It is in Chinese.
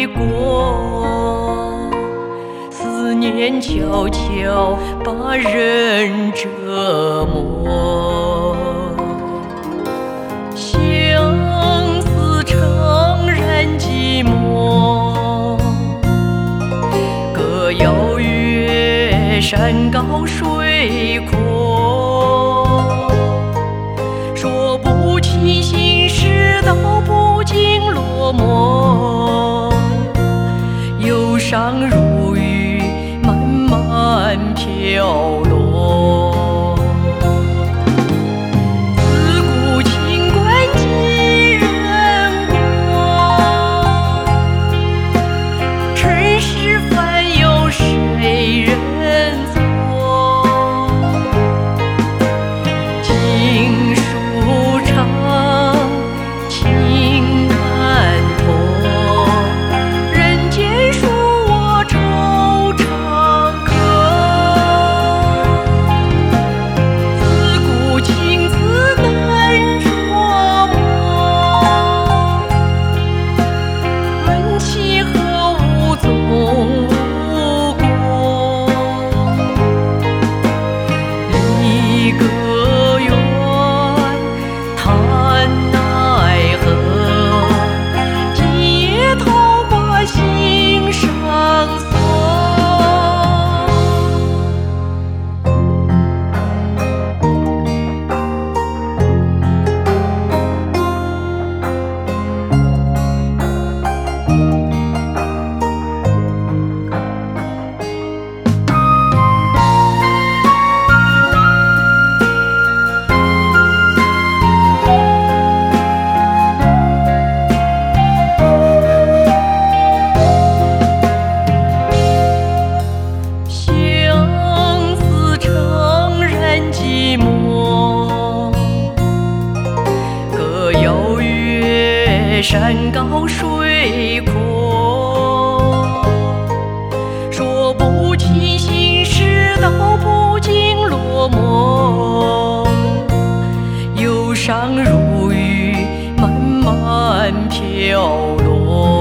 未过，思念悄悄把人折磨。相思怅然寂寞，歌谣越山高水阔，说不清心事，道不尽落寞，忧伤如雨慢慢飘落。自古清官几人过，尘世烦忧谁人做？情书长，情难托，人间属我惆怅客。自古情字难琢磨，问其何物总无果。离歌远，叹奈何，今夜桃花心上锁。相思怅然寂寞，歌谣越山高水阔，说不清心事，道不尽落寞，忧伤如雨慢慢飘落。